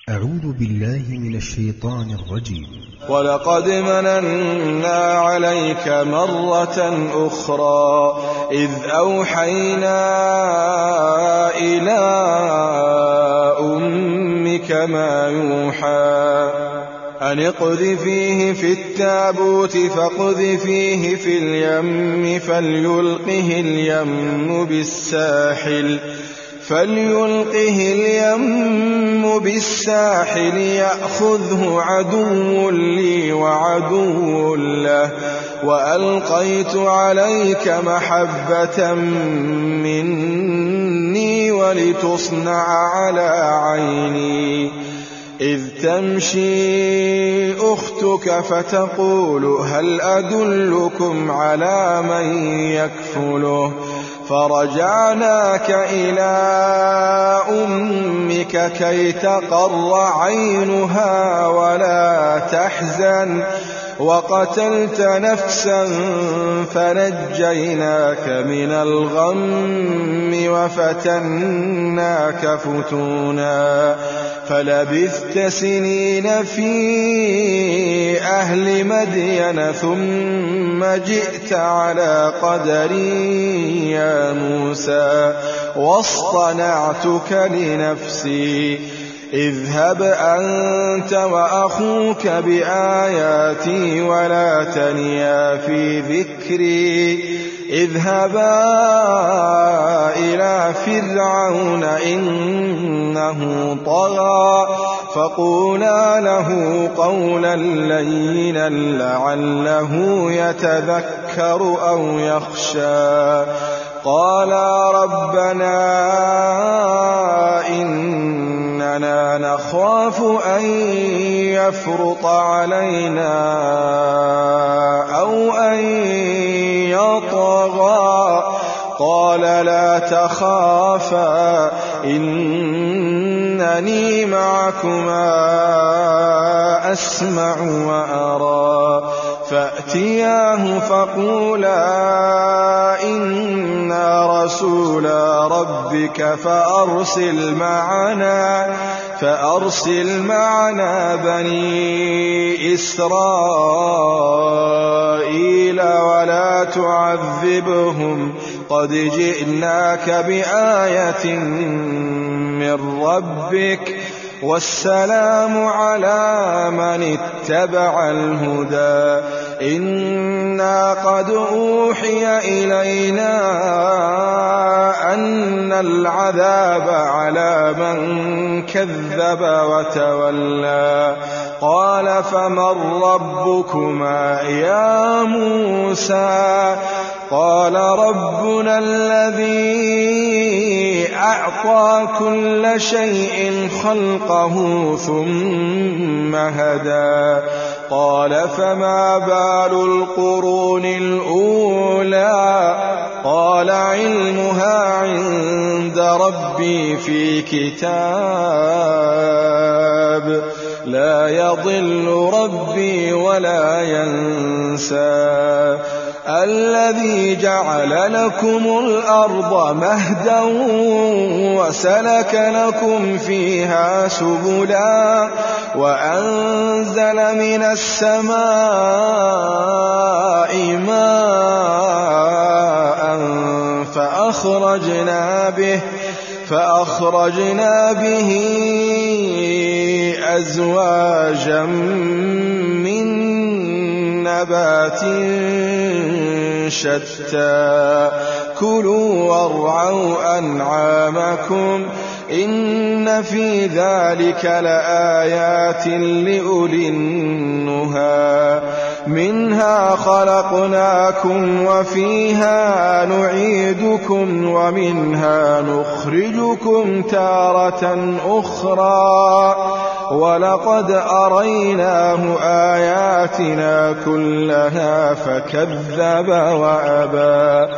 أعوذ بالله من الشيطان الرجيم. ولقد مننا عليك مرة أخرى إذ أوحينا إلى أمك ما يوحى أن اقذفيه في التابوت فاقذفيه في اليم فليلقه اليم بالساحل يأخذه عدو لي وعدو له وألقيت عليك محبة مني ولتصنع على عيني إذ تمشي أختك فتقول هل أدلكم على من يكفله فرجعناك إلى أمك كي تقر عينها ولا تحزن وقتلت نفسا فنجيناك من الغم وفتناك فتونا فلبثت سنين في أهل مدين ثم جئت على قدري يا موسى واصطنعتك لنفسي اذهب أنت وأخوك بآياتي ولا تنيا في ذكري اذهبا إلى فرعون إنه طغى فقولا له قولا لينا لعله يتذكر أو يخشى قالا ربنا إننا نخاف أن يفرط علينا أو أن يطغى قال لا تخافا إنني معكما أسمع وأرى فأتياه فقولا إنا رسولا ربك فأرسل معنا بني إسرائيل ولا تعذبهم قد جئناك بآية من ربك والسلام على من اتبع الهدى إنا قد أوحي إلينا أن العذاب على من كذب وتولى قال فمن ربكما يا موسى قال ربنا الذي أعطى كل شيء خلقه ثم هدى قال فما بال القرون الأولى قال علمها عند ربي في كتاب لا يضل ربي ولا ينسى الذي جعل لكم الأرض مهدا وسلك لكم فيها سبلا وأنزل من السماء ماء فأخرجنا به أزواجا من نبات شتى كلوا وارعوا أنعامكم إن في ذلك لآيات لأولي النهى منها خلقناكم وفيها نعيدكم ومنها نخرجكم تارة أخرى ولقد أريناه آياتنا كلها فكذب وأبى